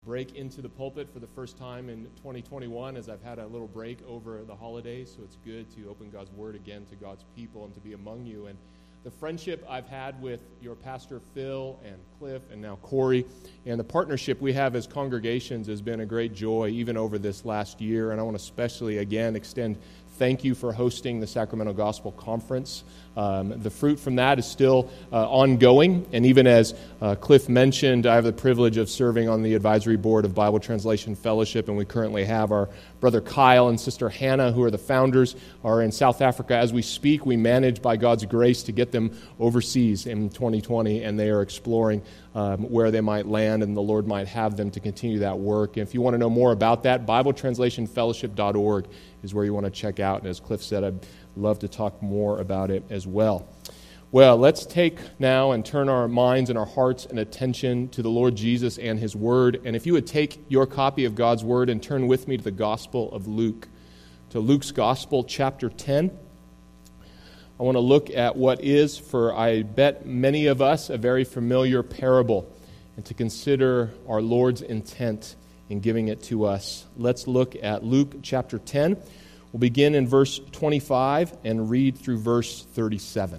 break into the pulpit for the first time in 2021, as I've had a little break over the holidays, so it's good to open God's Word again to God's people and to be among you. And the friendship I've had with your pastor Phil and Cliff and now Corey, and the partnership we have as congregations has been a great joy even over this last year. And I want to especially again extend thank you for hosting the Sacramento Gospel Conference. The fruit from that is still ongoing, and even as Cliff mentioned, I have the privilege of serving on the advisory board of Bible Translation Fellowship, and we currently have our brother Kyle and sister Hannah, who are the founders, are in South Africa as we speak. We manage, by God's grace, to get them overseas in 2020, and they are exploring where they might land and the Lord might have them to continue that work. And if you want to know more about that, BibleTranslationFellowship.org is where you want to check out. And as Cliff said, I'd love to talk more about it as well. Well, let's take now and turn our minds and our hearts and attention to the Lord Jesus and His Word. And if you would take your copy of God's Word and turn with me to the Gospel of Luke, to Luke's Gospel, chapter 10. I want to look at what is, for I bet many of us, a very familiar parable, and to consider our Lord's intent in giving it to us. Let's look at Luke chapter 10. We'll begin in verse 25 and read through verse 37.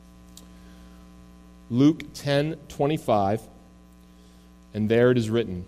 Luke 10:25, and there it is written,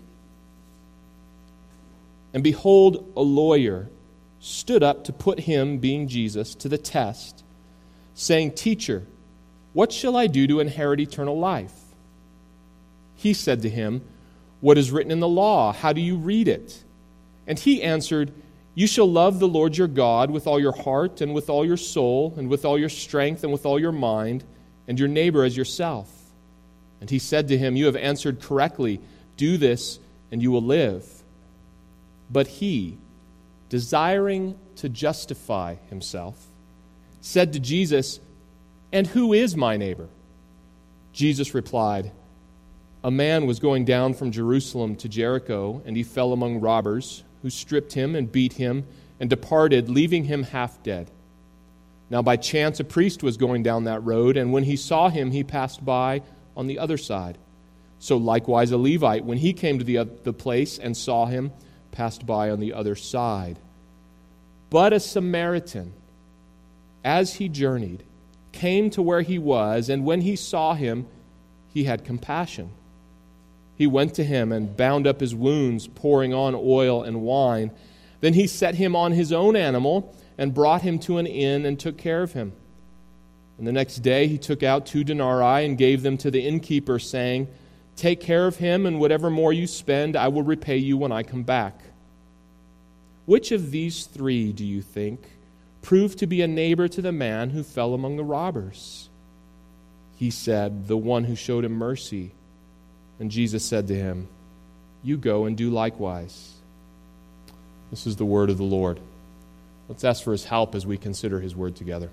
"And behold, a lawyer stood up to put him," being Jesus, "to the test, saying, 'Teacher, what shall I do to inherit eternal life?' He said to him, 'What is written in the law? How do you read it?' And he answered, 'You shall love the Lord your God with all your heart and with all your soul and with all your strength and with all your mind, and your neighbor as yourself.' And he said to him, 'You have answered correctly. Do this, and you will live.' But he, desiring to justify himself, said to Jesus, 'And who is my neighbor?' Jesus replied, 'A man was going down from Jerusalem to Jericho, and he fell among robbers, who stripped him and beat him and departed, leaving him half dead. Now by chance a priest was going down that road, and when he saw him, he passed by on the other side. So likewise a Levite, when he came to the place and saw him, passed by on the other side. But a Samaritan, as he journeyed, came to where he was, and when he saw him, he had compassion. He went to him and bound up his wounds, pouring on oil and wine. Then he set him on his own animal and brought him to an inn and took care of him. And the next day he took out 2 denarii and gave them to the innkeeper, saying, 'Take care of him, and whatever more you spend, I will repay you when I come back.' Which of these 3, do you think, proved to be a neighbor to the man who fell among the robbers?" He said, "The one who showed him mercy." And Jesus said to him, "You go and do likewise." This is the word of the Lord. Let's ask for His help as we consider His word together.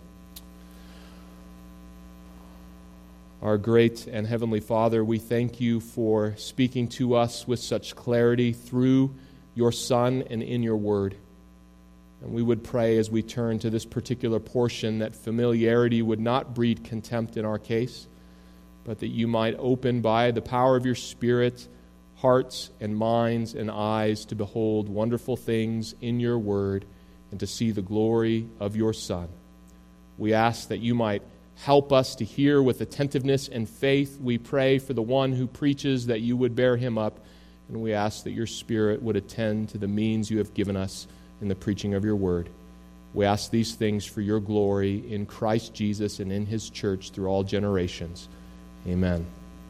Our great and heavenly Father, we thank You for speaking to us with such clarity through Your Son and in Your word. And we would pray as we turn to this particular portion that familiarity would not breed contempt in our case, but that You might open by the power of Your Spirit hearts and minds and eyes to behold wonderful things in Your word and to see the glory of Your Son. We ask that You might help us to hear with attentiveness and faith. We pray for the one who preaches that You would bear him up, and we ask that Your Spirit would attend to the means You have given us in the preaching of Your word. We ask these things for Your glory in Christ Jesus and in His church through all generations. Amen.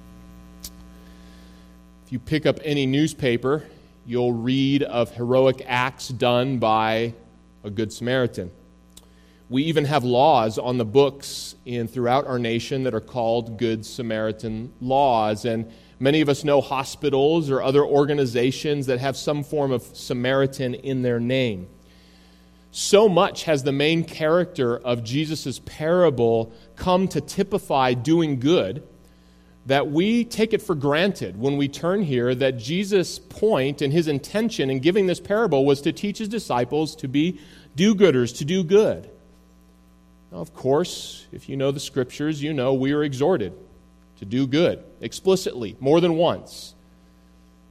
If you pick up any newspaper, you'll read of heroic acts done by a Good Samaritan. We even have laws on the books throughout our nation that are called Good Samaritan laws, and many of us know hospitals or other organizations that have some form of Samaritan in their name. So much has the main character of Jesus' parable come to typify doing good that we take it for granted when we turn here that Jesus' point and His intention in giving this parable was to teach His disciples to be do-gooders, to do good. Now, of course, if you know the Scriptures, you know we are exhorted to do good explicitly more than once.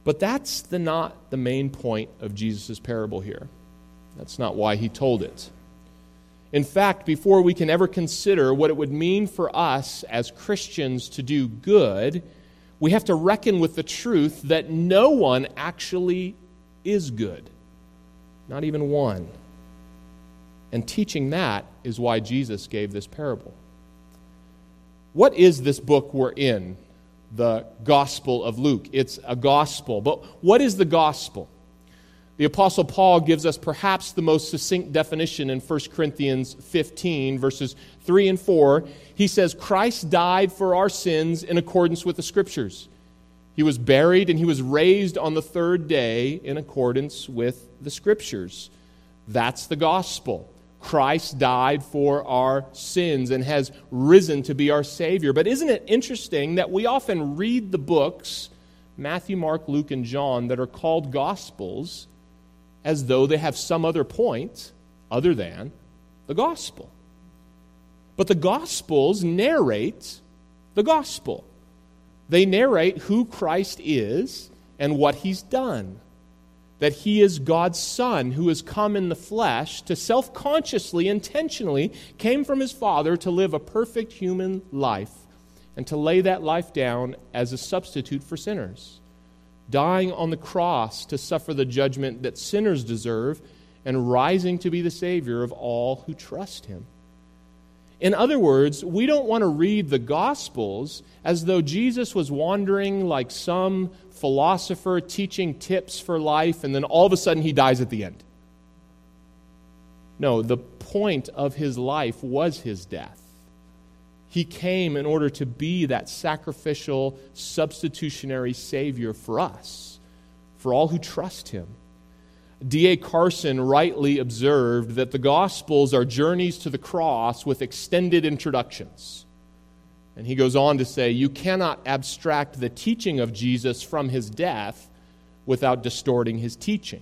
But that's not the main point of Jesus' parable here. That's not why he told it. In fact, before we can ever consider what it would mean for us as Christians to do good, we have to reckon with the truth that no one actually is good. Not even one. And teaching that is why Jesus gave this parable. What is this book we're in? The Gospel of Luke. It's a gospel. But what is the gospel? The Apostle Paul gives us perhaps the most succinct definition in 1 Corinthians 15, verses 3 and 4. He says, Christ died for our sins in accordance with the Scriptures. He was buried and he was raised on the third day in accordance with the Scriptures. That's the gospel. Christ died for our sins and has risen to be our Savior. But isn't it interesting that we often read the books, Matthew, Mark, Luke, and John, that are called Gospels, as though they have some other point other than the gospel. But the Gospels narrate the gospel. They narrate who Christ is and what he's done. That he is God's Son who has come in the flesh to self-consciously, intentionally, came from his Father to live a perfect human life and to lay that life down as a substitute for sinners, dying on the cross to suffer the judgment that sinners deserve and rising to be the Savior of all who trust him. In other words, we don't want to read the Gospels as though Jesus was wandering like some philosopher teaching tips for life and then all of a sudden he dies at the end. No, the point of his life was his death. He came in order to be that sacrificial, substitutionary Savior for us, for all who trust him. D.A. Carson rightly observed that the Gospels are journeys to the cross with extended introductions. And he goes on to say, you cannot abstract the teaching of Jesus from his death without distorting his teaching.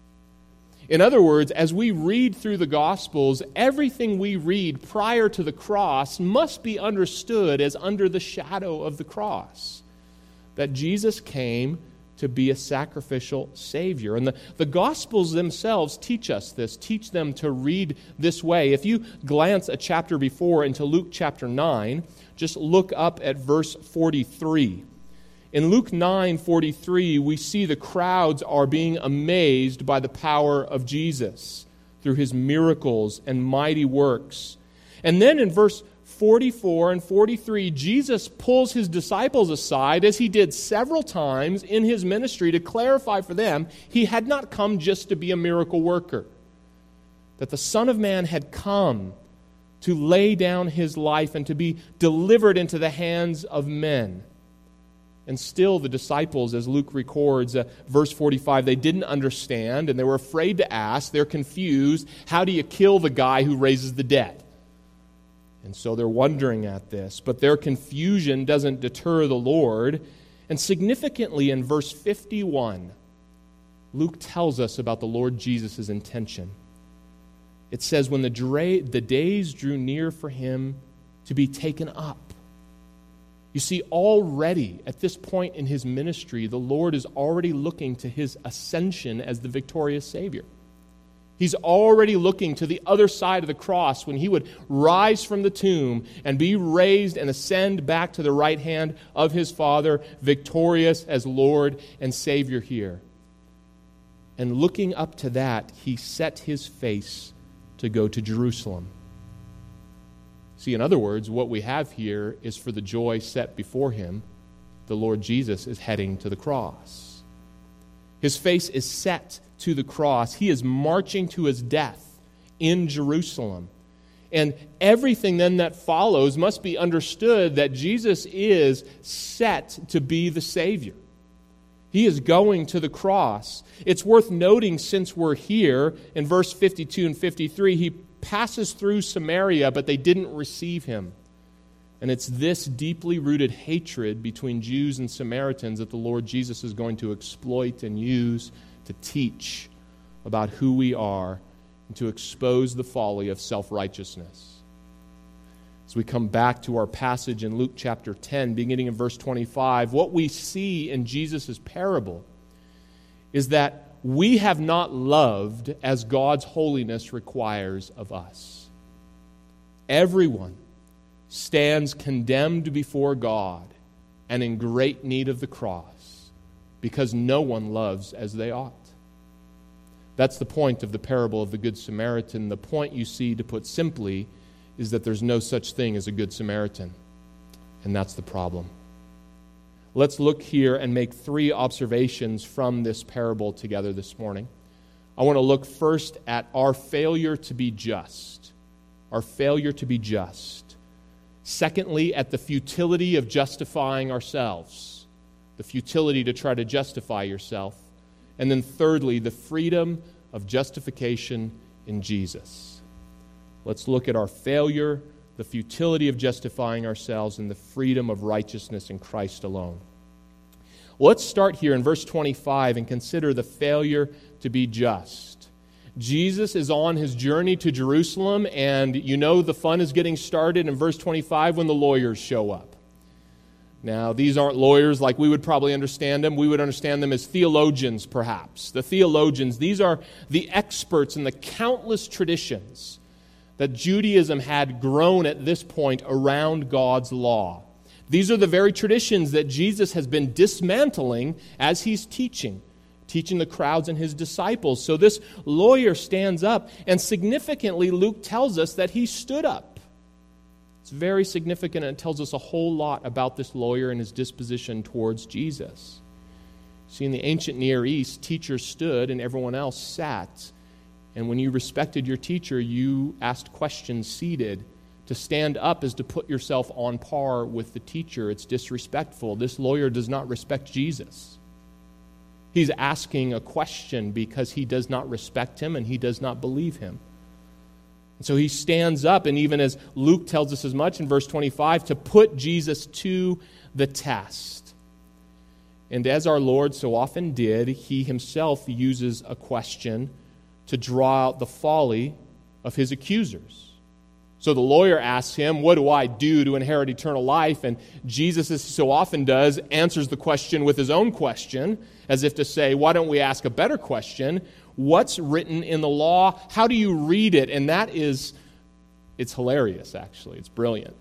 In other words, as we read through the Gospels, everything we read prior to the cross must be understood as under the shadow of the cross. That Jesus came to be a sacrificial Savior. And the Gospels themselves teach us this, teach them to read this way. If you glance a chapter before into Luke chapter 9, just look up at verse 43. In Luke 9:43, we see the crowds are being amazed by the power of Jesus through his miracles and mighty works. And then in verse 44 and 43, Jesus pulls his disciples aside, as he did several times in his ministry, to clarify for them he had not come just to be a miracle worker. That the Son of Man had come to lay down his life and to be delivered into the hands of men. And still the disciples, as Luke records, verse 45, they didn't understand and they were afraid to ask. They're confused. How do you kill the guy who raises the dead? And so they're wondering at this. But their confusion doesn't deter the Lord. And significantly in verse 51, Luke tells us about the Lord Jesus' intention. It says, when the days drew near for him to be taken up. You see, already at this point in his ministry, the Lord is already looking to his ascension as the victorious Savior. He's already looking to the other side of the cross when he would rise from the tomb and be raised and ascend back to the right hand of his Father, victorious as Lord and Savior here. And looking up to that, he set his face to go to Jerusalem. See, in other words, what we have here is for the joy set before him, the Lord Jesus is heading to the cross. His face is set to the cross. He is marching to his death in Jerusalem. And everything then that follows must be understood that Jesus is set to be the Savior. He is going to the cross. It's worth noting, since we're here, in verse 52 and 53, he passes through Samaria, but they didn't receive him. And it's this deeply rooted hatred between Jews and Samaritans that the Lord Jesus is going to exploit and use to teach about who we are and to expose the folly of self-righteousness. As we come back to our passage in Luke chapter 10, beginning in verse 25, what we see in Jesus' parable is that we have not loved as God's holiness requires of us. Everyone stands condemned before God and in great need of the cross because no one loves as they ought. That's the point of the parable of the Good Samaritan. The point, you see, to put simply, is that there's no such thing as a Good Samaritan. And that's the problem. Let's look here and make 3 observations from this parable together this morning. I want to look first at our failure to be just. Our failure to be just. Secondly, at the futility of justifying ourselves. The futility to try to justify yourself. And then thirdly, the freedom of justification in Jesus. Let's look at our failure, the futility of justifying ourselves, and the freedom of righteousness in Christ alone. Let's start here in verse 25 and consider the failure to be just. Jesus is on his journey to Jerusalem, and you know the fun is getting started in verse 25 when the lawyers show up. Now, these aren't lawyers like we would probably understand them. We would understand them as theologians, perhaps. The theologians, these are the experts in the countless traditions that Judaism had grown at this point around God's law. These are the very traditions that Jesus has been dismantling as he's teaching the crowds and his disciples. So this lawyer stands up, and significantly, Luke tells us that he stood up. It's very significant, and it tells us a whole lot about this lawyer and his disposition towards Jesus. See, in the ancient Near East, teachers stood and everyone else sat. And when you respected your teacher, you asked questions seated. To stand up is to put yourself on par with the teacher. It's disrespectful. This lawyer does not respect Jesus. He's asking a question because he does not respect him and he does not believe him. And so he stands up, and even as Luke tells us as much in verse 25, to put Jesus to the test. And as our Lord so often did, he himself uses a question to draw out the folly of his accusers. So the lawyer asks him, what do I do to inherit eternal life? And Jesus, as he so often does, answers the question with his own question, as if to say, why don't we ask a better question? What's written in the law? How do you read it? And it's hilarious, actually. It's brilliant.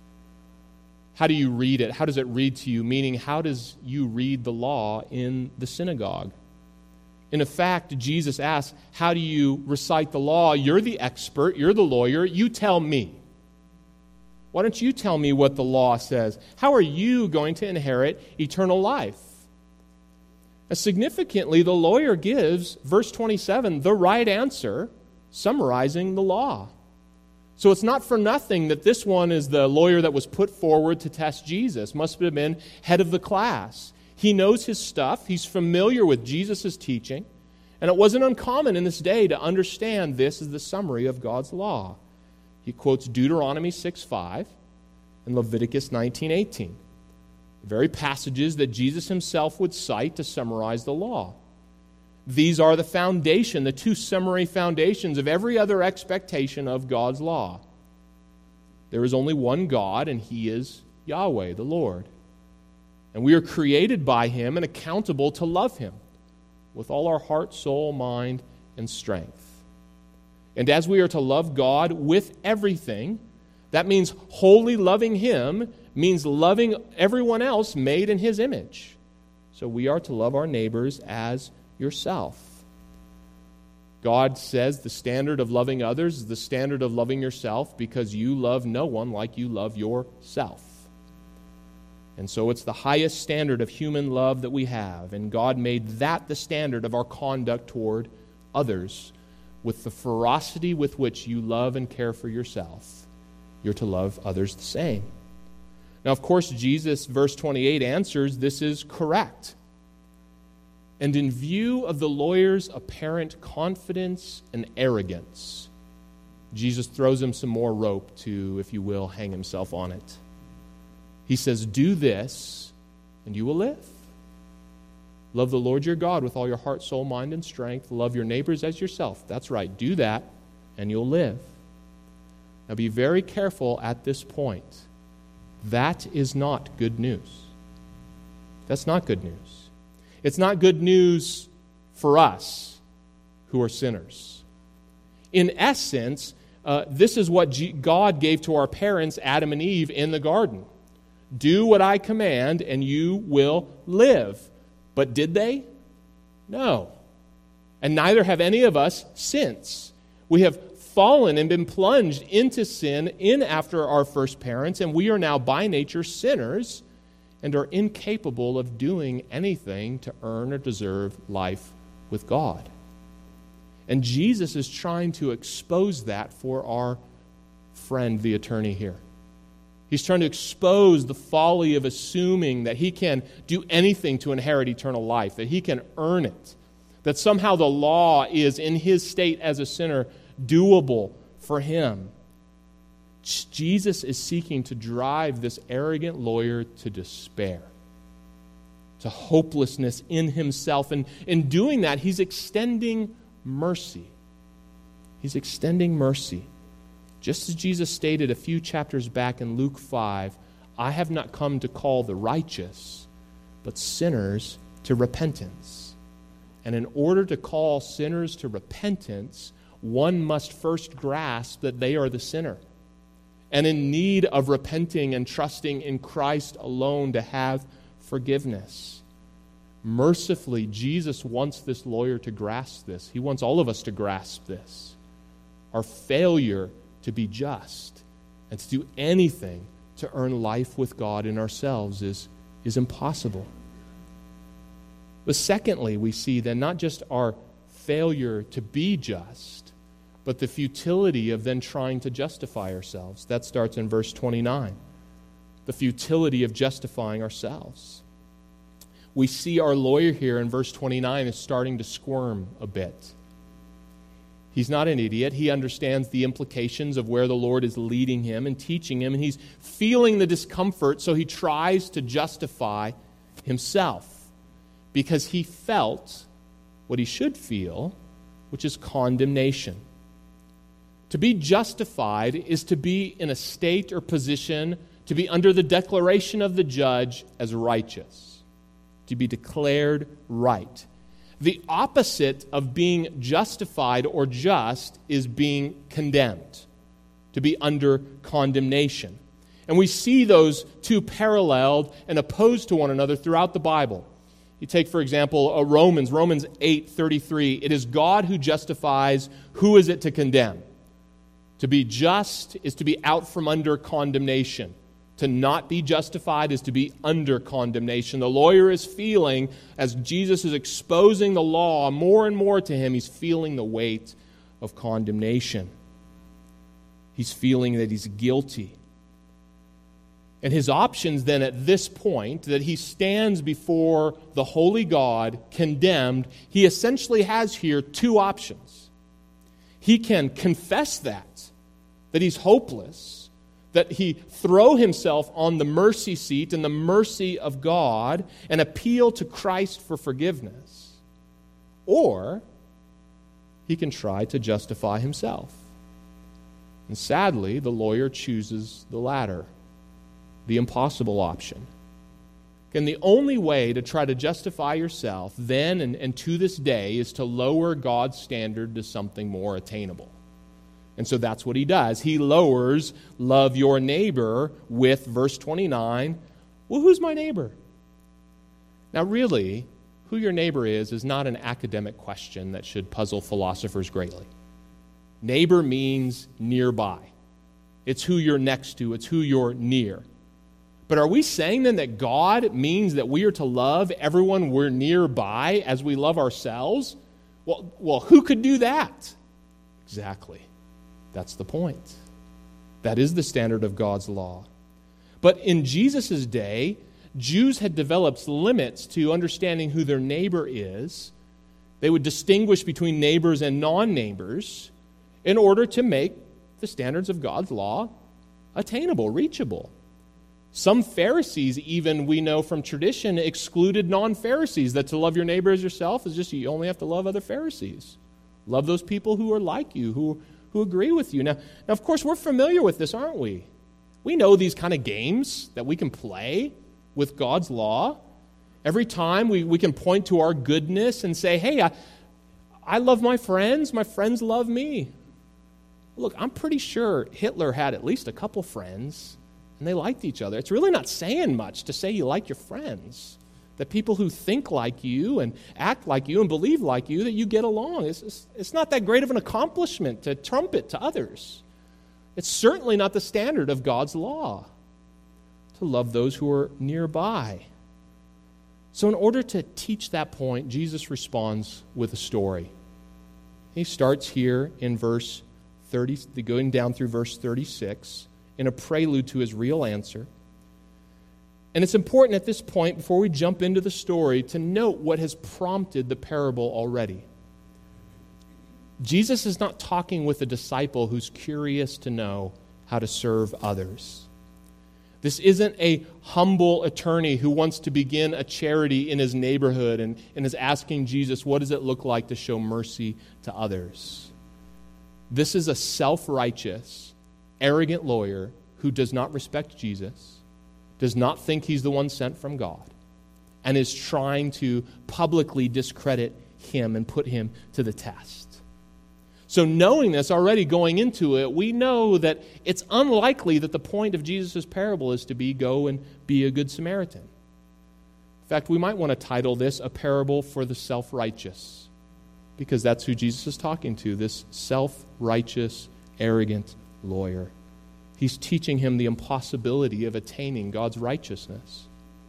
How do you read it? How does it read to you? Meaning, how does you read the law in the synagogue? In fact, Jesus asks, how do you recite the law? You're the expert. You're the lawyer. You tell me. Why don't you tell me what the law says? How are you going to inherit eternal life? Significantly, the lawyer gives, verse 27, the right answer, summarizing the law. So it's not for nothing that this one is the lawyer that was put forward to test Jesus. Must have been head of the class. He knows his stuff. He's familiar with Jesus' teaching. And it wasn't uncommon in this day to understand this as the summary of God's law. He quotes Deuteronomy 6:5 and Leviticus 19:18. The very passages that Jesus himself would cite to summarize the law. These are the foundation, the 2 summary foundations of every other expectation of God's law. There is only one God, and he is Yahweh, the Lord. And we are created by him and accountable to love him with all our heart, soul, mind, and strength. And as we are to love God with everything, that means wholly loving him means loving everyone else made in his image. So we are to love our neighbors as yourself. God says the standard of loving others is the standard of loving yourself because you love no one like you love yourself. And so it's the highest standard of human love that we have, and God made that the standard of our conduct toward others. With the ferocity with which you love and care for yourself, you're to love others the same. Now, of course, Jesus, verse 28, answers this is correct. And in view of the lawyer's apparent confidence and arrogance, Jesus throws him some more rope to, if you will, hang himself on it. He says, do this, and you will live. Love the Lord your God with all your heart, soul, mind, and strength. Love your neighbors as yourself. That's right. Do that, and you'll live. Now be very careful at this point. That is not good news. That's not good news. It's not good news for us who are sinners. In essence, this is what God gave to our parents, Adam and Eve, in the garden. Do what I command and you will live. But did they? No. And neither have any of us since. We have fallen and been plunged into sin in after our first parents, and we are now by nature sinners and are incapable of doing anything to earn or deserve life with God. And Jesus is trying to expose that for our friend, the attorney here. He's trying to expose the folly of assuming that he can do anything to inherit eternal life, that he can earn it, that somehow the law is, in his state as a sinner, doable for him. Jesus is seeking to drive this arrogant lawyer to despair, to hopelessness in himself. And in doing that, he's extending mercy. He's extending mercy. Just as Jesus stated a few chapters back in Luke 5, I have not come to call the righteous, but sinners to repentance. And in order to call sinners to repentance, one must first grasp that they are the sinner and in need of repenting and trusting in Christ alone to have forgiveness. Mercifully, Jesus wants this lawyer to grasp this. He wants all of us to grasp this. Our failure to be just and to do anything to earn life with God in ourselves is impossible. But secondly, we see then not just our failure to be just, but the futility of then trying to justify ourselves. That starts in verse 29. The futility of justifying ourselves. We see our lawyer here in verse 29 is starting to squirm a bit. He's not an idiot. He understands the implications of where the Lord is leading him and teaching him, and he's feeling the discomfort, so he tries to justify himself because he felt what he should feel, which is condemnation. To be justified is to be in a state or position to be under the declaration of the judge as righteous, to be declared right. The opposite of being justified or just is being condemned, to be under condemnation. And we see those two paralleled and opposed to one another throughout the Bible. You take, for example, Romans 8:33. It is God who justifies. Who is it to condemn? To be just is to be out from under condemnation. To not be justified is to be under condemnation. The lawyer is feeling, as Jesus is exposing the law more and more to him, he's feeling the weight of condemnation. He's feeling that he's guilty. And his options then at this point, that he stands before the holy God condemned, he essentially has here two options. He can confess that he's hopeless, that he throw himself on the mercy seat and the mercy of God and appeal to Christ for forgiveness. Or he can try to justify himself. And sadly, the lawyer chooses the latter, the impossible option. And the only way to try to justify yourself then and to this day is to lower God's standard to something more attainable. And so that's what he does. He lowers love your neighbor with verse 29. Well, who's my neighbor? Now really, who your neighbor is not an academic question that should puzzle philosophers greatly. Neighbor means nearby. It's who you're next to. It's who you're near. But are we saying then that God means that we are to love everyone we're nearby as we love ourselves? Well, who could do that? Exactly. That's the point. That is the standard of God's law. But in Jesus' day, Jews had developed limits to understanding who their neighbor is. They would distinguish between neighbors and non-neighbors in order to make the standards of God's law attainable, reachable. Some Pharisees, even we know from tradition, excluded non-Pharisees, that to love your neighbor as yourself is just you only have to love other Pharisees. Love those people who are like you, who agree with you. Now, of course, we're familiar with this, aren't we? We know these kind of games that we can play with God's law. Every time we can point to our goodness and say, hey, I love my friends love me. Look, I'm pretty sure Hitler had at least a couple friends, and they liked each other. It's really not saying much to say you like your friends. That people who think like you and act like you and believe like you, that you get along. It's not that great of an accomplishment to trumpet to others. It's certainly not the standard of God's law to love those who are nearby. So in order to teach that point, Jesus responds with a story. He starts here in verse 30, going down through verse 36, in a prelude to his real answer. And it's important at this point, before we jump into the story, to note what has prompted the parable already. Jesus is not talking with a disciple who's curious to know how to serve others. This isn't a humble attorney who wants to begin a charity in his neighborhood and is asking Jesus, what does it look like to show mercy to others? This is a self-righteous, arrogant lawyer who does not respect Jesus, does not think he's the one sent from God, and is trying to publicly discredit him and put him to the test. So knowing this already going into it, we know that it's unlikely that the point of Jesus' parable is to be go and be a good Samaritan. In fact, we might want to title this a parable for the self-righteous, because that's who Jesus is talking to, this self-righteous, arrogant lawyer. He's teaching him the impossibility of attaining God's righteousness.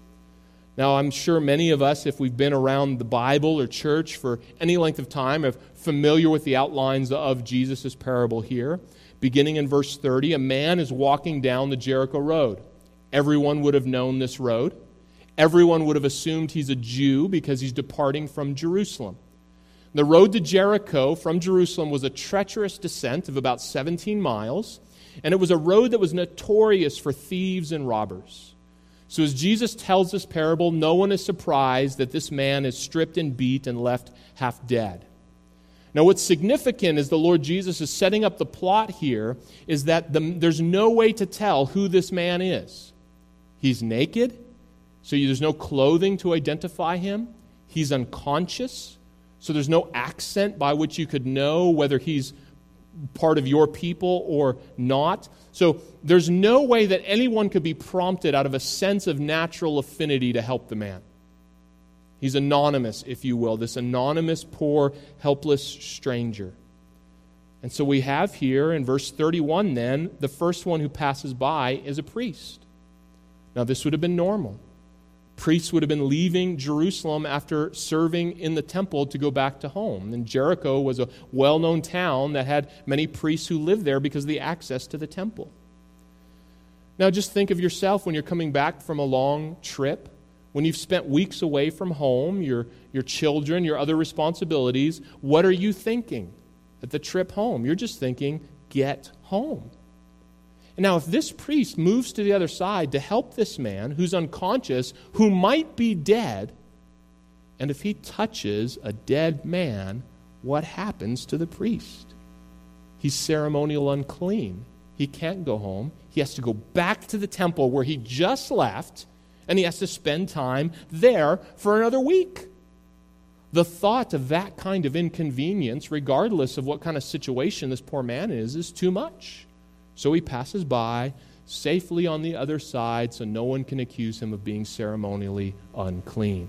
Now, I'm sure many of us, if we've been around the Bible or church for any length of time, are familiar with the outlines of Jesus' parable here. Beginning in verse 30, a man is walking down the Jericho road. Everyone would have known this road. Everyone would have assumed he's a Jew because he's departing from Jerusalem. The road to Jericho from Jerusalem was a treacherous descent of about 17 miles, and it was a road that was notorious for thieves and robbers. So as Jesus tells this parable, no one is surprised that this man is stripped and beat and left half dead. Now what's significant is the Lord Jesus is setting up the plot here is that there's no way to tell who this man is. He's naked, so there's no clothing to identify him. He's unconscious, so there's no accent by which you could know whether he's part of your people or not. So there's no way that anyone could be prompted out of a sense of natural affinity to help the man. He's anonymous, if you will, this anonymous, poor, helpless stranger. And so we have here in verse 31 then, the first one who passes by is a priest. Now this would have been normal. Priests would have been leaving Jerusalem after serving in the temple to go back to home. And Jericho was a well-known town that had many priests who lived there because of the access to the temple. Now just think of yourself when you're coming back from a long trip, when you've spent weeks away from home, your children, your other responsibilities. What are you thinking at the trip home? You're just thinking, get home. Now, if this priest moves to the other side to help this man who's unconscious, who might be dead, and if he touches a dead man, what happens to the priest? He's ceremonial unclean. He can't go home. He has to go back to the temple where he just left, and he has to spend time there for another week. The thought of that kind of inconvenience, regardless of what kind of situation this poor man is too much. So he passes by safely on the other side so no one can accuse him of being ceremonially unclean.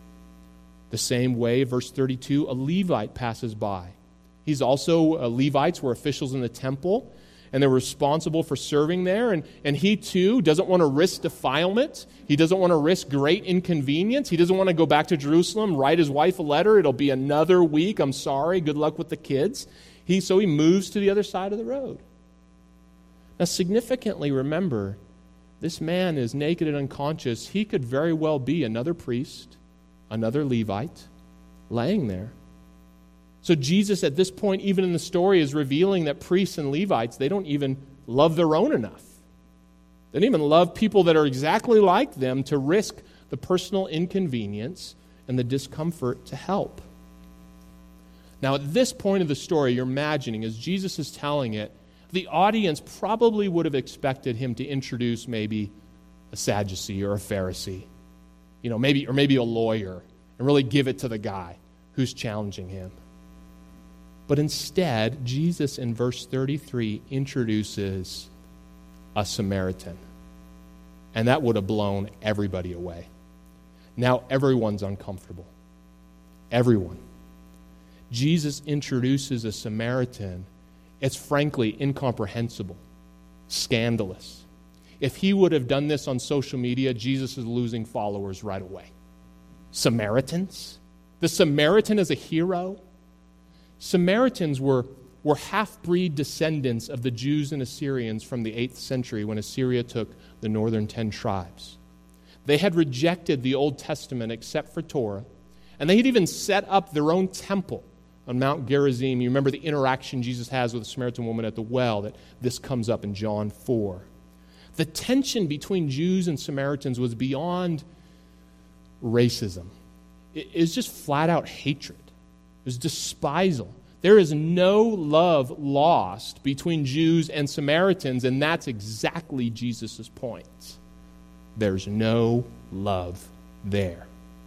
The same way, verse 32, a Levite passes by. Levites were officials in the temple, and they're responsible for serving there, and he too doesn't want to risk defilement. He doesn't want to risk great inconvenience. He doesn't want to go back to Jerusalem, write his wife a letter. It'll be another week. I'm sorry. Good luck with the kids. So he moves to the other side of the road. Now, significantly, remember, this man is naked and unconscious. He could very well be another priest, another Levite, laying there. So Jesus, at this point, even in the story, is revealing that priests and Levites, they don't even love their own enough. They don't even love people that are exactly like them to risk the personal inconvenience and the discomfort to help. Now, at this point of the story, you're imagining, as Jesus is telling it, the audience probably would have expected him to introduce maybe a Sadducee or a Pharisee. maybe a lawyer, and really give it to the guy who's challenging him. But instead, Jesus in verse 33 introduces a Samaritan. And that would have blown everybody away. Now everyone's uncomfortable. Everyone. Jesus introduces a Samaritan. It's frankly incomprehensible, scandalous. If he would have done this on social media, Jesus is losing followers right away. Samaritans? The Samaritan is a hero? Samaritans were half-breed descendants of the Jews and Assyrians from the 8th century when Assyria took the northern 10 tribes. They had rejected the Old Testament except for Torah, and they had even set up their own temple on Mount Gerizim. You remember the interaction Jesus has with the Samaritan woman at the well, that this comes up in John 4. The tension between Jews and Samaritans was beyond racism. It was just flat-out hatred. It was despisal. There is no love lost between Jews and Samaritans, and that's exactly Jesus' point. There's no love there.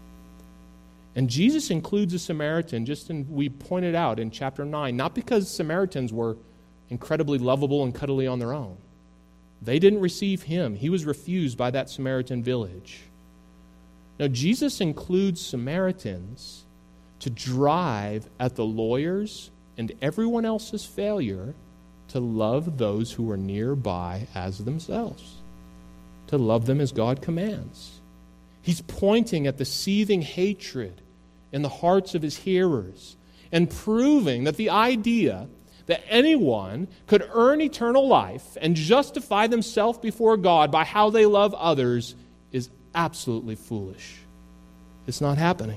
And Jesus includes a Samaritan, we pointed out in chapter 9, not because Samaritans were incredibly lovable and cuddly on their own. They didn't receive him. He was refused by that Samaritan village. Now, Jesus includes Samaritans to drive at the lawyers and everyone else's failure to love those who are nearby as themselves, to love them as God commands. He's pointing at the seething hatred in the hearts of his hearers and proving that the idea that anyone could earn eternal life and justify themselves before God by how they love others is absolutely foolish. It's not happening.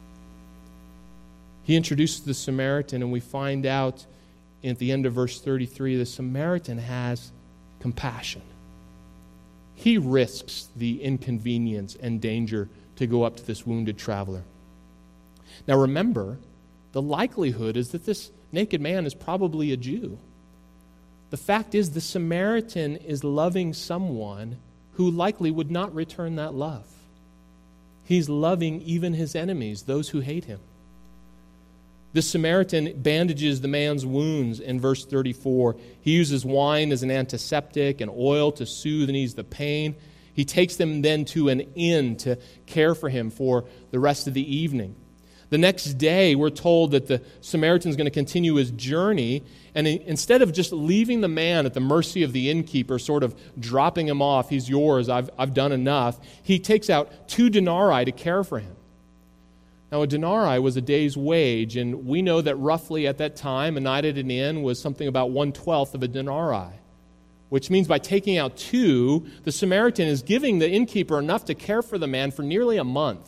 He introduces the Samaritan, and we find out at the end of verse 33, the Samaritan has compassion. He risks the inconvenience and danger to go up to this wounded traveler. Now remember, the likelihood is that this naked man is probably a Jew. The fact is, the Samaritan is loving someone who likely would not return that love. He's loving even his enemies, those who hate him. The Samaritan bandages the man's wounds in verse 34. He uses wine as an antiseptic and oil to soothe and ease the pain. He takes them then to an inn to care for him for the rest of the evening. The next day, we're told that the Samaritan is going to continue his journey, and instead of just leaving the man at the mercy of the innkeeper, sort of dropping him off, he's yours, I've done enough, he takes out 2 denarii to care for him. Now, a denarii was a day's wage, and we know that roughly at that time, a night at an inn was something about 1/12 of a denarii, which means by taking out 2, the Samaritan is giving the innkeeper enough to care for the man for nearly a month.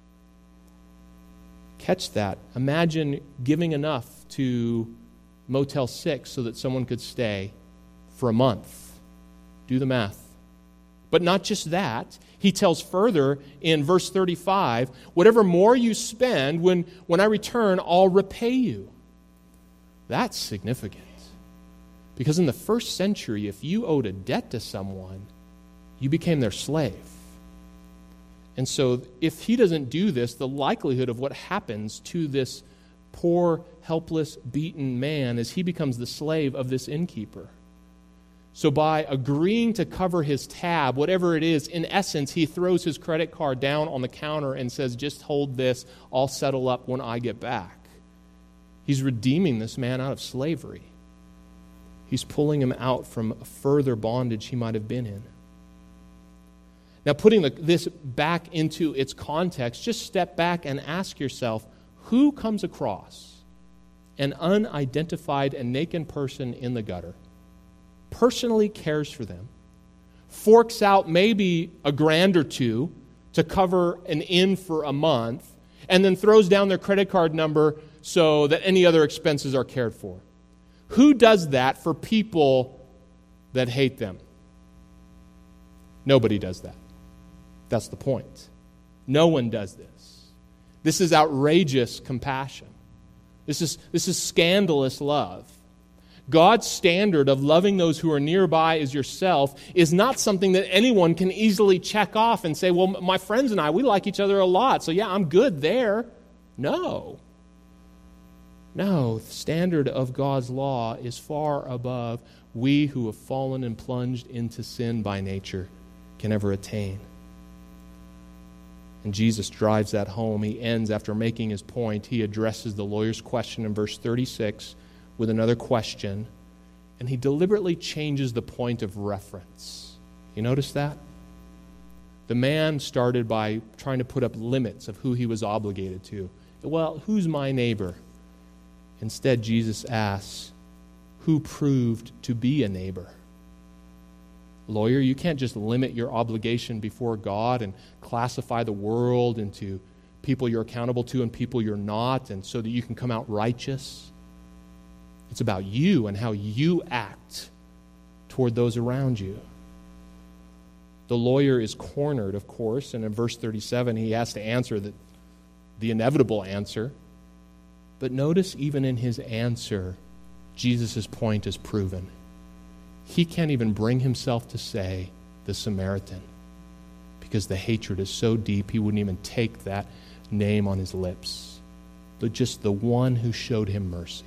Catch that. Imagine giving enough to Motel 6 so that someone could stay for a month. Do the math. But not just that. He tells further in verse 35, whatever more you spend, when I return, I'll repay you. That's significant. Because in the first century, if you owed a debt to someone, you became their slave. And so if he doesn't do this, the likelihood of what happens to this poor, helpless, beaten man is he becomes the slave of this innkeeper. So by agreeing to cover his tab, whatever it is, in essence, he throws his credit card down on the counter and says, just hold this, I'll settle up when I get back. He's redeeming this man out of slavery. He's pulling him out from a further bondage he might have been in. Now, putting this back into its context, just step back and ask yourself, who comes across an unidentified and naked person in the gutter, personally cares for them, forks out maybe $1,000 or $2 to cover an inn for a month, and then throws down their credit card number so that any other expenses are cared for? Who does that for people that hate them? Nobody does that. That's the point. No one does this. This is outrageous compassion. This is scandalous love. God's standard of loving those who are nearby as yourself is not something that anyone can easily check off and say, well, my friends and I, we like each other a lot, so yeah, I'm good there. No. No, the standard of God's law is far above we who have fallen and plunged into sin by nature can ever attain. And Jesus drives that home. He ends, after making his point, he addresses the lawyer's question in verse 36 with another question, and he deliberately changes the point of reference. You notice that? The man started by trying to put up limits of who he was obligated to. Well, who's my neighbor? Instead, Jesus asks, who proved to be a neighbor? Lawyer, you can't just limit your obligation before God and classify the world into people you're accountable to and people you're not, and so that you can come out righteous. It's about you and how you act toward those around you. The lawyer is cornered, of course, and in verse 37 he has to answer the inevitable answer. But notice even in his answer, Jesus' point is proven. He can't even bring himself to say the Samaritan because the hatred is so deep he wouldn't even take that name on his lips. But just the one who showed him mercy.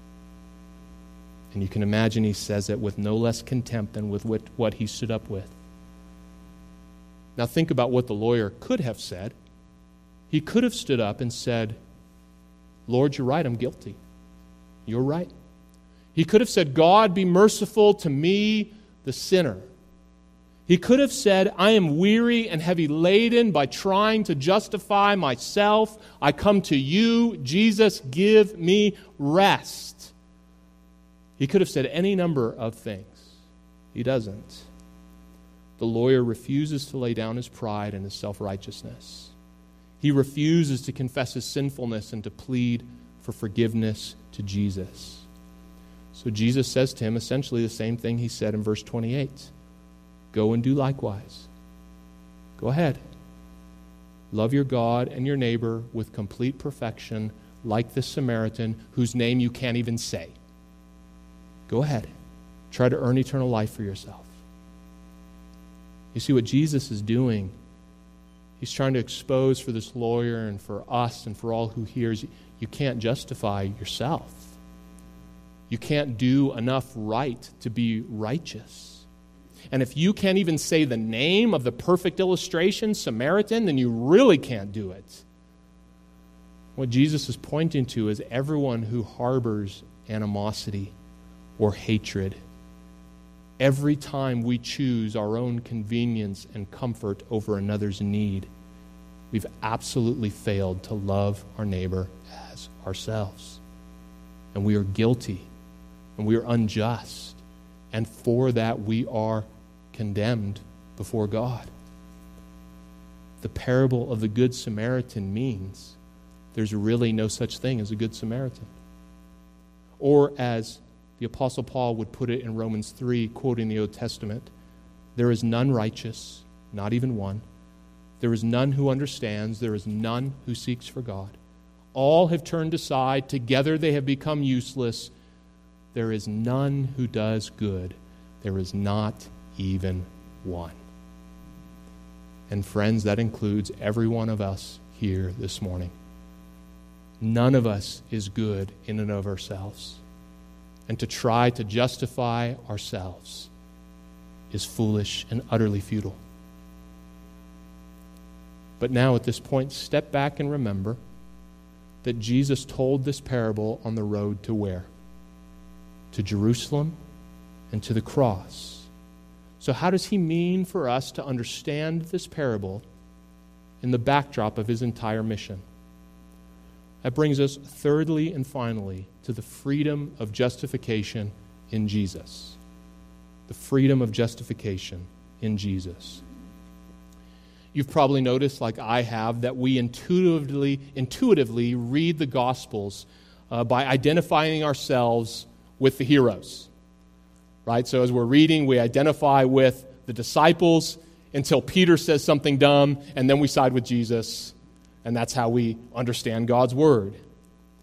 And you can imagine he says it with no less contempt than with what he stood up with. Now think about what the lawyer could have said. He could have stood up and said, Lord, you're right, I'm guilty. You're right. He could have said, God, be merciful to me, the sinner. He could have said, I am weary and heavy laden by trying to justify myself. I come to you, Jesus, give me rest. He could have said any number of things. He doesn't. The lawyer refuses to lay down his pride and his self-righteousness. He refuses to confess his sinfulness and to plead for forgiveness to Jesus. So Jesus says to him essentially the same thing he said in verse 28. Go and do likewise. Go ahead. Love your God and your neighbor with complete perfection, like this Samaritan whose name you can't even say. Go ahead. Try to earn eternal life for yourself. You see what Jesus is doing? He's trying to expose for this lawyer and for us and for all who hears, you can't justify yourself. You can't do enough right to be righteous. And if you can't even say the name of the perfect illustration, Samaritan, then you really can't do it. What Jesus is pointing to is everyone who harbors animosity or hatred. Every time we choose our own convenience and comfort over another's need, we've absolutely failed to love our neighbor as ourselves. And we are guilty, and we are unjust, and for that we are condemned before God. The parable of the Good Samaritan means there's really no such thing as a Good Samaritan. Or as the Apostle Paul would put it in Romans 3, quoting the Old Testament, there is none righteous, not even one. There is none who understands. There is none who seeks for God. All have turned aside. Together they have become useless. There is none who does good. There is not even one. And friends, that includes every one of us here this morning. None of us is good in and of ourselves. And to try to justify ourselves is foolish and utterly futile. But now at this point, step back and remember that Jesus told this parable on the road to where? To Jerusalem and to the cross. So how does he mean for us to understand this parable in the backdrop of his entire mission? That brings us thirdly and finally to the freedom of justification in Jesus. The freedom of justification in Jesus. You've probably noticed, like I have, that we intuitively read the Gospels by identifying ourselves with the heroes. Right? So as we're reading, we identify with the disciples until Peter says something dumb, and then we side with Jesus, and that's how we understand God's Word.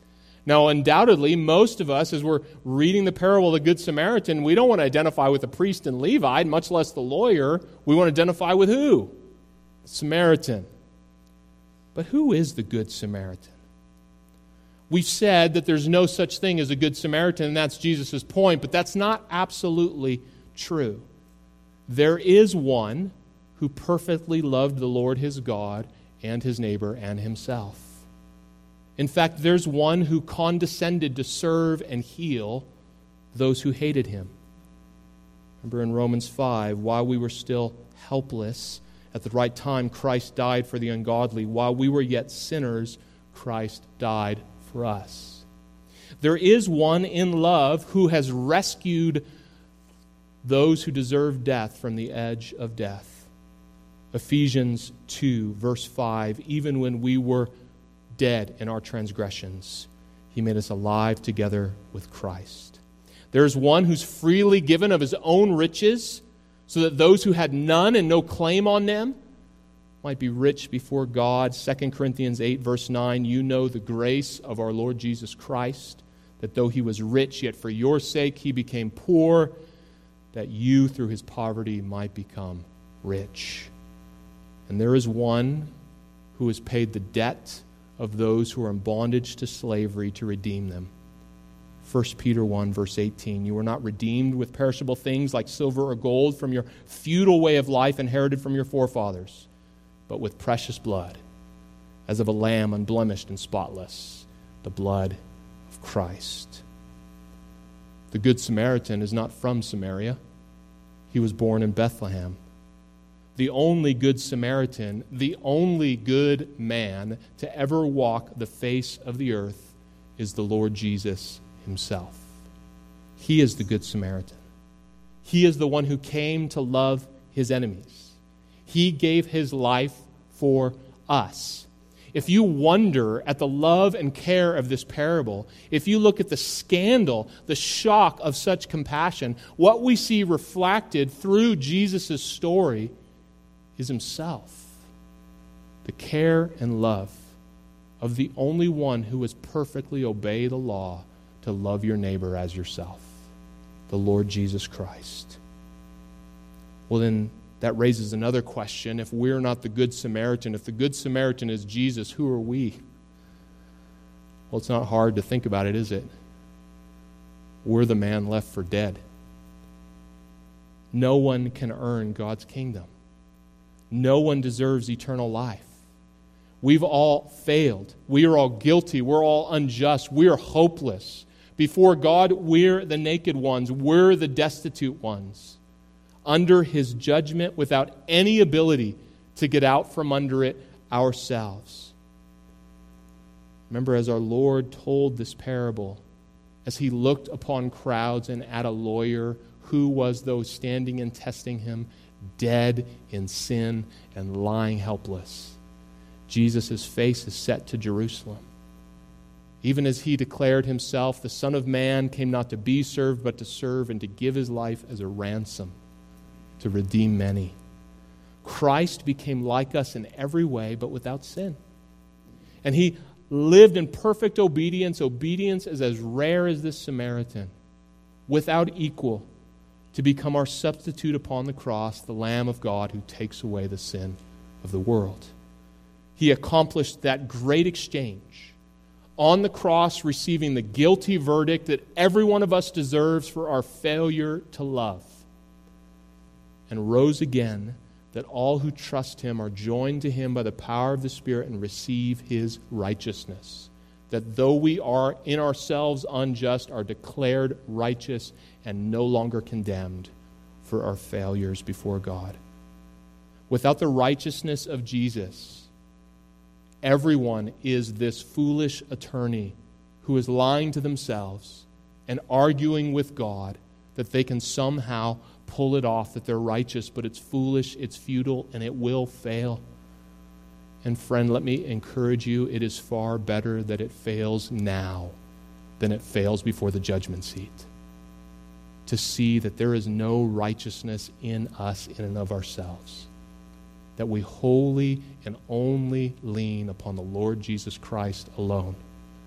Now, undoubtedly, most of us, as we're reading the parable of the Good Samaritan, we don't want to identify with the priest and Levite, much less the lawyer. We want to identify with who? The Samaritan. But who is the Good Samaritan? We've said that there's no such thing as a Good Samaritan, and that's Jesus' point, but that's not absolutely true. There is one who perfectly loved the Lord his God and his neighbor and himself. In fact, there's one who condescended to serve and heal those who hated him. Remember in Romans 5, while we were still helpless, at the right time Christ died for the ungodly. While we were yet sinners, Christ died for us. There is one in love who has rescued those who deserve death from the edge of death. Ephesians 2, verse 5, even when we were dead in our transgressions, he made us alive together with Christ. There's one who's freely given of his own riches so that those who had none and no claim on them might be rich before God. 2 Corinthians 8, verse 9, you know the grace of our Lord Jesus Christ, that though he was rich, yet for your sake he became poor, that you through his poverty might become rich. And there is one who has paid the debt of those who are in bondage to slavery to redeem them. 1 Peter 1, verse 18, you were not redeemed with perishable things like silver or gold from your futile way of life inherited from your forefathers, but with precious blood, as of a lamb unblemished and spotless, the blood of Christ. The Good Samaritan is not from Samaria. He was born in Bethlehem. The only Good Samaritan, the only good man to ever walk the face of the earth is the Lord Jesus himself. He is the Good Samaritan. He is the one who came to love his enemies. He gave his life for us. If you wonder at the love and care of this parable, if you look at the scandal, the shock of such compassion, what we see reflected through Jesus' story is himself. The care and love of the only one who has perfectly obeyed the law to love your neighbor as yourself, the Lord Jesus Christ. Well, then that raises another question. If we're not the Good Samaritan, if the Good Samaritan is Jesus, who are we? Well, it's not hard to think about it, is it? We're the man left for dead. No one can earn God's kingdom. No one deserves eternal life. We've all failed. We are all guilty. We're all unjust. We are hopeless. Before God, we're the naked ones. We're the destitute ones. Under his judgment without any ability to get out from under it ourselves. Remember, as our Lord told this parable, as he looked upon crowds and at a lawyer, who was those standing and testing him, dead in sin and lying helpless. Jesus' face is set to Jerusalem. Even as he declared himself, the Son of Man came not to be served, but to serve and to give his life as a ransom to redeem many. Christ became like us in every way, but without sin. And he lived in perfect obedience. Obedience is as rare as this Samaritan, without equal, to become our substitute upon the cross, the Lamb of God who takes away the sin of the world. He accomplished that great exchange on the cross, receiving the guilty verdict that every one of us deserves for our failure to love, and rose again, that all who trust him are joined to him by the power of the Spirit and receive his righteousness. That though we are in ourselves unjust, are declared righteous and no longer condemned for our failures before God. Without the righteousness of Jesus, everyone is this foolish attorney who is lying to themselves and arguing with God that they can somehow pull it off, that they're righteous, but it's foolish, it's futile, and it will fail. And friend, let me encourage you, it is far better that it fails now than it fails before the judgment seat. To see that there is no righteousness in us in and of ourselves. That we wholly and only lean upon the Lord Jesus Christ alone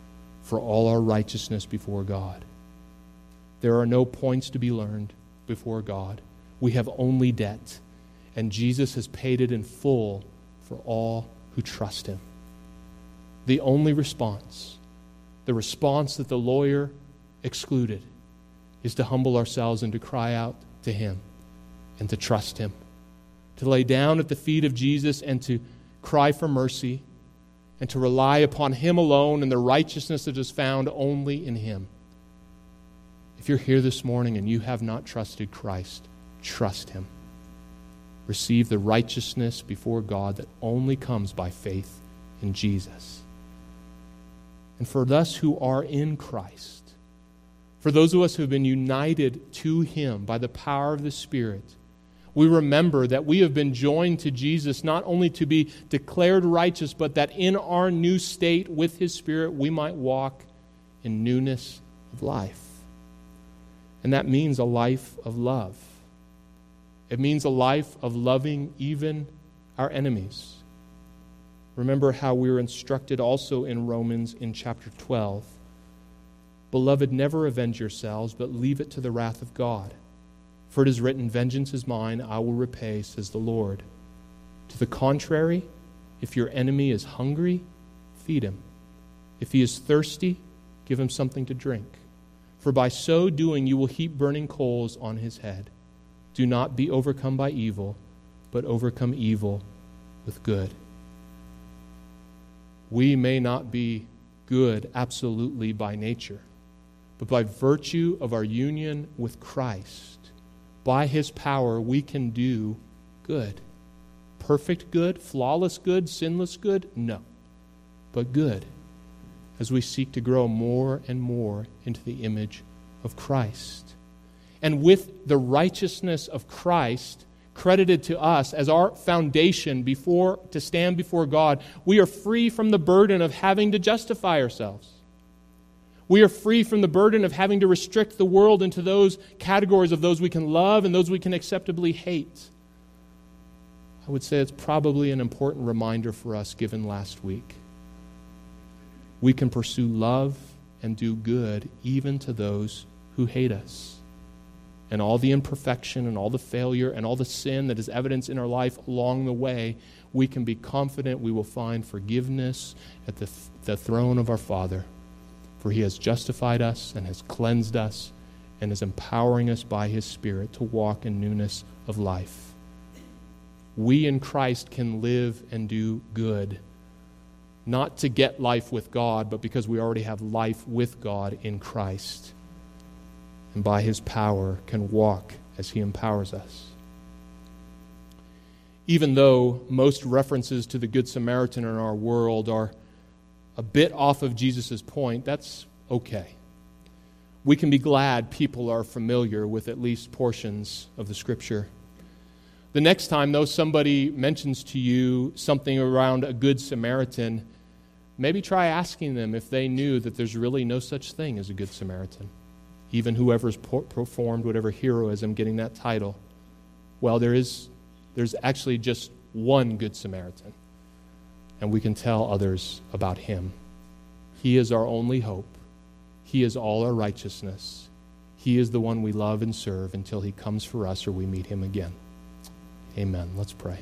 for all our righteousness before God. There are no points to be learned before God. We have only debt, and Jesus has paid it in full for all who trust him. The only response, the response that the lawyer excluded, is to humble ourselves and to cry out to him and to trust him, to lay down at the feet of Jesus and to cry for mercy and to rely upon him alone and the righteousness that is found only in him. If you're here this morning and you have not trusted Christ, trust him. Receive the righteousness before God that only comes by faith in Jesus. And for us who are in Christ, for those of us who have been united to him by the power of the Spirit, we remember that we have been joined to Jesus not only to be declared righteous, but that in our new state with his Spirit we might walk in newness of life. And that means a life of love. It means a life of loving even our enemies. Remember how we were instructed also in Romans in chapter 12. Beloved, never avenge yourselves, but leave it to the wrath of God. For it is written, vengeance is mine, I will repay, says the Lord. To the contrary, if your enemy is hungry, feed him. If he is thirsty, give him something to drink. For by so doing you will heap burning coals on his head. Do not be overcome by evil, but overcome evil with good. We may not be good absolutely by nature, but by virtue of our union with Christ, by his power, we can do good. Perfect good, flawless good, sinless good? No. But good, as we seek to grow more and more into the image of Christ. And with the righteousness of Christ credited to us as our foundation to stand before God, we are free from the burden of having to justify ourselves. We are free from the burden of having to restrict the world into those categories of those we can love and those we can acceptably hate. I would say it's probably an important reminder for us given last week. We can pursue love and do good even to those who hate us. And all the imperfection and all the failure and all the sin that is evidence in our life along the way, we can be confident we will find forgiveness at the throne of our Father. For he has justified us and has cleansed us and is empowering us by his Spirit to walk in newness of life. We in Christ can live and do good, not to get life with God, but because we already have life with God in Christ. And by his power can walk as he empowers us. Even though most references to the Good Samaritan in our world are a bit off of Jesus' point, that's okay. We can be glad people are familiar with at least portions of the Scripture. The next time, though, somebody mentions to you something around a Good Samaritan, maybe try asking them if they knew that there's really no such thing as a Good Samaritan. Even whoever's performed whatever heroism getting that title. Well, there's actually just one Good Samaritan. And we can tell others about him. He is our only hope. He is all our righteousness. He is the one we love and serve until he comes for us or we meet him again. Amen. Let's pray.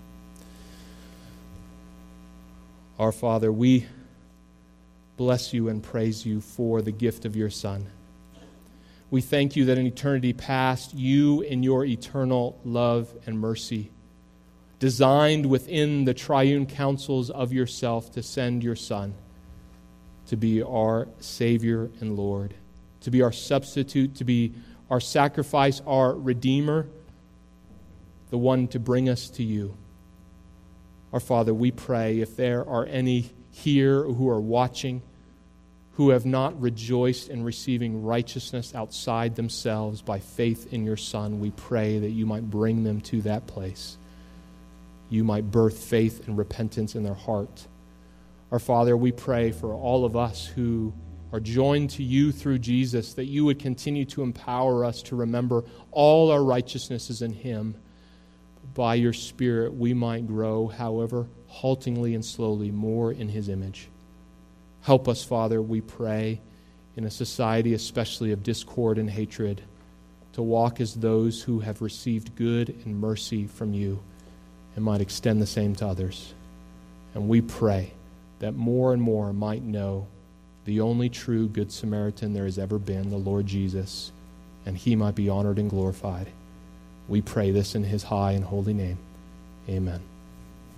Our Father, we bless you and praise you for the gift of your Son. We thank you that in eternity past, you in your eternal love and mercy designed within the triune counsels of yourself to send your Son to be our Savior and Lord, to be our substitute, to be our sacrifice, our Redeemer, the one to bring us to you. Our Father, we pray if there are any here who are watching who have not rejoiced in receiving righteousness outside themselves by faith in your Son, we pray that you might bring them to that place. You might birth faith and repentance in their heart. Our Father, we pray for all of us who are joined to you through Jesus, that you would continue to empower us to remember all our righteousness is in him. By your Spirit, we might grow, however haltingly and slowly, more in his image. Help us, Father, we pray, in a society especially of discord and hatred, to walk as those who have received good and mercy from you and might extend the same to others. And we pray that more and more might know the only true Good Samaritan there has ever been, the Lord Jesus, and he might be honored and glorified. We pray this in his high and holy name. Amen.